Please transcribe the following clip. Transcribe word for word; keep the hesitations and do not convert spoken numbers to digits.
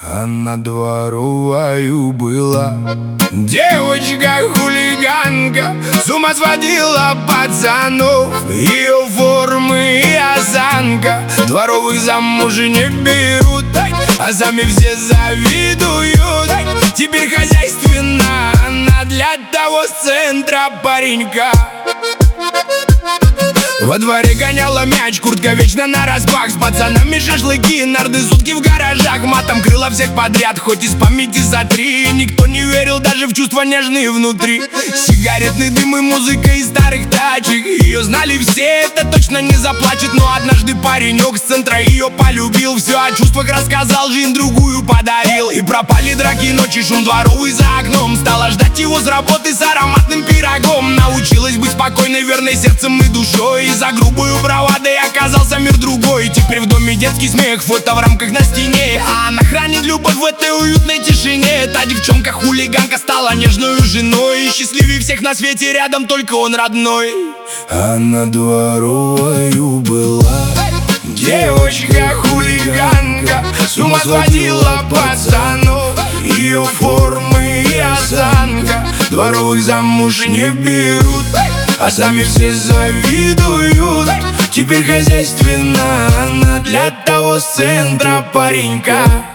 Она дворовою была. Девочка-хулиганка с ума сводила пацанов. Ее формы и осанка дворовых замуж не берут, а сами все завидуют. Теперь хозяйственна она для того с центра паренька. Во дворе гоняла мяч, куртка вечно нараспах. С пацанами шашлыки, нарды сутки в гаражах. Матом крыла всех подряд, хоть из памяти за три. Никто не верил даже в чувства нежные внутри. Сигаретный дым и музыка из старых тачек. Ее знали все, это точно не заплачет. Но однажды паренек с центра ее полюбил. Все о чувствах рассказал, жизнь другую подарил. И пропали драки, ночи, шум дворовый за окном. Стала ждать его с работы с ароматным пирогом. Научилась быть спокойной, верной сердцем и душой. И за грубую бравадой оказался мир другой. Теперь в доме детский смех, фото в рамках на стене. А она хранит любовь в этой уютной тишине. Та девчонка-хулиганка стала нежной женой. И счастливее всех на свете рядом только он родной. Она дворовою была. Девочка-хулиганка с ума сводила пацанов. Ее формы и осанка дворовых замуж не берут, а сами все завидуют. Теперь хозяйственна она для того с центра паренька.